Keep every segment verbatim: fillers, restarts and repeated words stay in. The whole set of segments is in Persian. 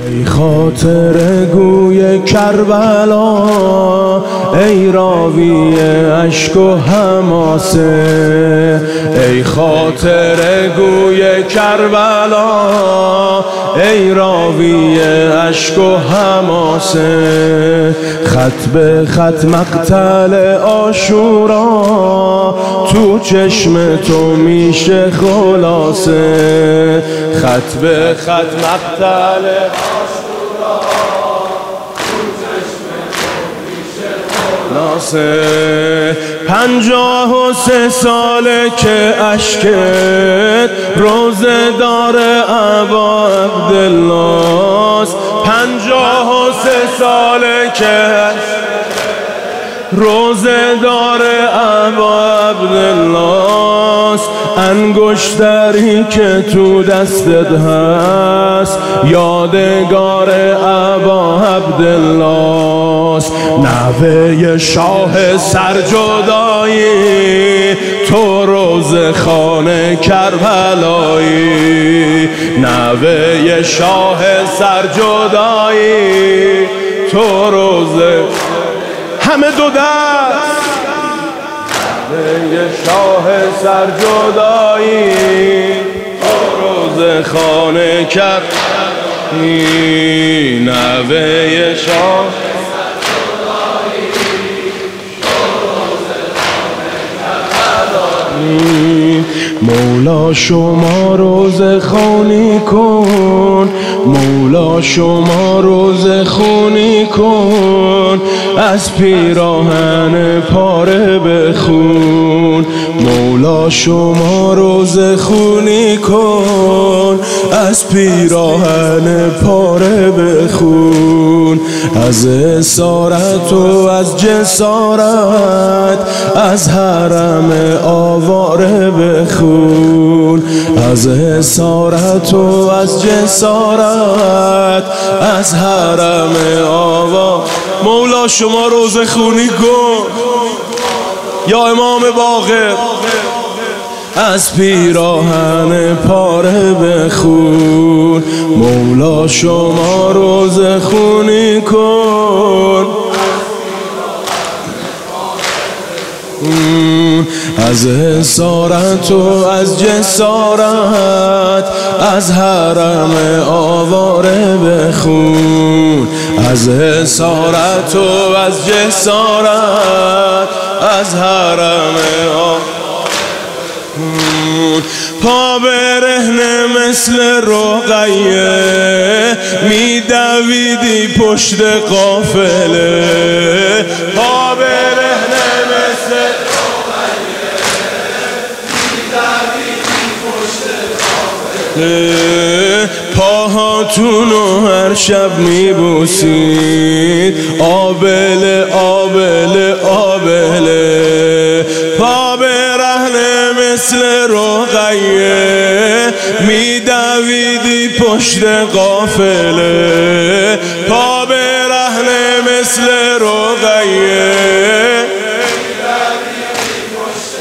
ای خاطر گوی کربلا، ای راوی اشک و حماسه. ای خاطر گوی کربلا، ای راوی اشک و حماسه. خط به خط مقتل عاشورا، تو چشم تو میشه خلاصه. خط به خط مقتل عاشورا، تو چشم تو میشه خلاصه. پنجاه و سه ساله که اشکت روزه داره ابا عبدالله. پنجاه و سه ساله که روزه داره ابا عبدالله. انگشتری که تو دستت هست یادگار ابا عبدالله. نوه شاه سرجدایی، تو روز خانه کربلایی. نوه شاه سرجدایی، تو روز همه دو دست. نوه شاه سرجدایی، تو روز خانه کربلایی. نوه شاه مولا شما روز خونی کن، مولا شما روز خونی کن. از پیراهن پاره بخون، مولا شما روز خونی کن. از پیراهن پاره بخون. از اسارت و از جسارت، از حرم آواره بخون. از اسارت و از جسارت، از حرم آواره. مولا شما روز خونی کن یا امام باقر. از پیراهن پاره بخون، مولا شما روز خونی کن. از اسارت و از جسارت، از حرم آواره بخون. از اسارت و از جسارت، از حرم آواره. پا برهنه مثل رقیه، میدویدی پشت قافله. پا برهنه مثل رقیه، میدویدی پشت قافله. پاهاتونو هر شب میبوسید، آبله آبله آبله. پا برهنه مثل رقیه، میدویدی پشت قافله. پا برهنه مثل رقیه، میدویدی پشت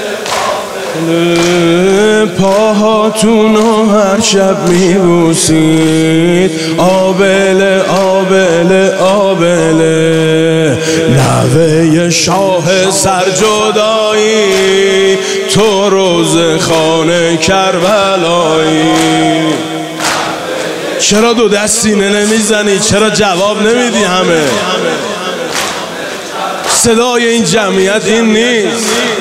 قافله. پاهاتونو هر شب میبوسید، آبله آبله آبله. نوه شاه سرجدایی، تو روز خانه کربلایی. چرا دو دستینه نمیزنی؟ چرا جواب نمیدی؟ همه صدای این جمعیت این نیست.